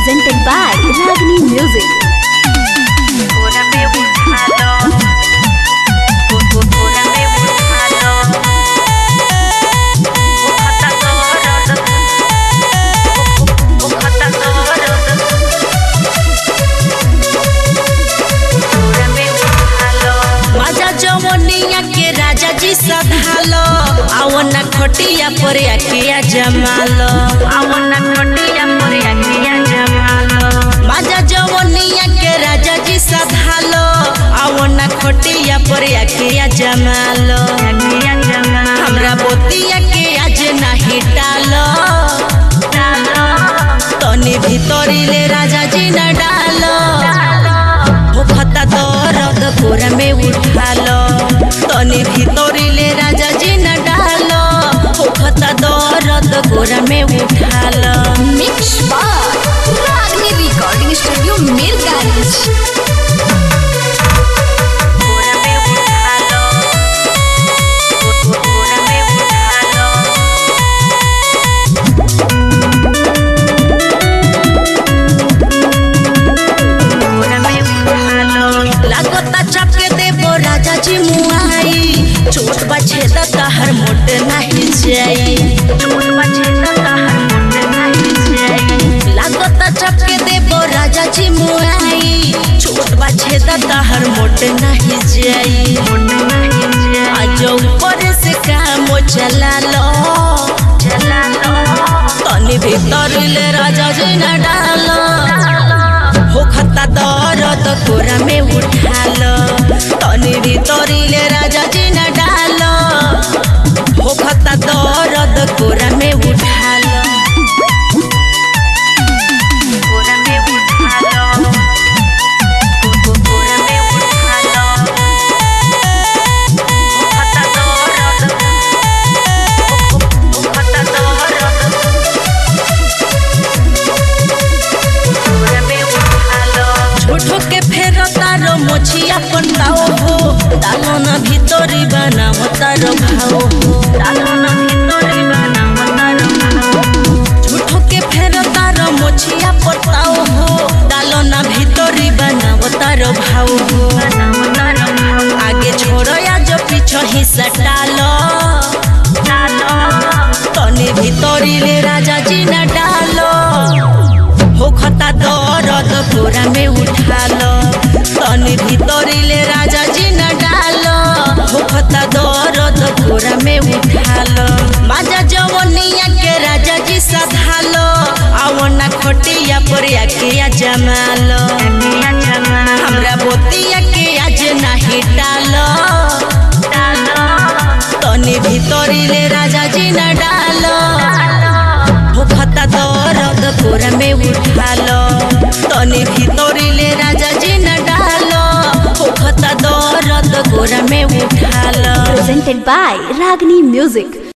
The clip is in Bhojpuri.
presented by Ragini Music. जवनिया के राजा जी सधालो आवना खटिया पर आकिया जमालो आवना खटिया पर आकिया जमालो माजा जवनिया के राजा जी सधालो आवना खटिया पर आकिया जमालो हमरा बोतिया के आज नहीं डालो तनी भीतरीले राजा जी न डालो होखता दर्द कोरा में उठालो तनी भीतरीले राजा जी न डालो होखता दर्द कोरा में उठालो। Mix by Ragini Recording Studio Mirgaraj. राजा जी मुआई छोट बछेदा तहर मोट नहीं जाई छोट बछेदा तहर मोट नहीं जाई लागत चपके देबो राजा जी मुआई छोट बछेदा तहर मोट नहीं जाई आज ऊपर से काम चला लो तनी भीतर ले राजा जी न डालो होखता दर्द कोरा में उठालो तनी भीतरीले राजा जी न डालो होखता दर्द कोरा में उठालो कोरा में उठालो कोरा में उठालो होखता दर्द कोरा में झूठो के फेर तारो मोछिया पटाओ हो डालो न भीतरी बनाव तारो भाओ हो डालो न भीतरी बनाव तारो भाओ झूठो के फेर तारो मोछिया पटाओ हो डालो न भीतरी बनाव तारो भाओ हो आगे छोड़ो या जो पीछे हिस्सा डालो तनी भीतरीले राजा जी न डालो होखता दर्द कोरा में उठालो तनी भीतरीले राजा जी न डालो होखता दर्द कोरा में उठालो माजा जवनिया के राजा जी सधालो आवना खटिया पर आकिया जमालो हमरा बोतिया के आज नहीं डालो तनी भीतरीले राजा जी न डालो होखता दर्द कोरा में उठालो तनी भीतरीले राजा जी न डालो होखता दर्द कोरा में उठालो। Presented by Ragini Music.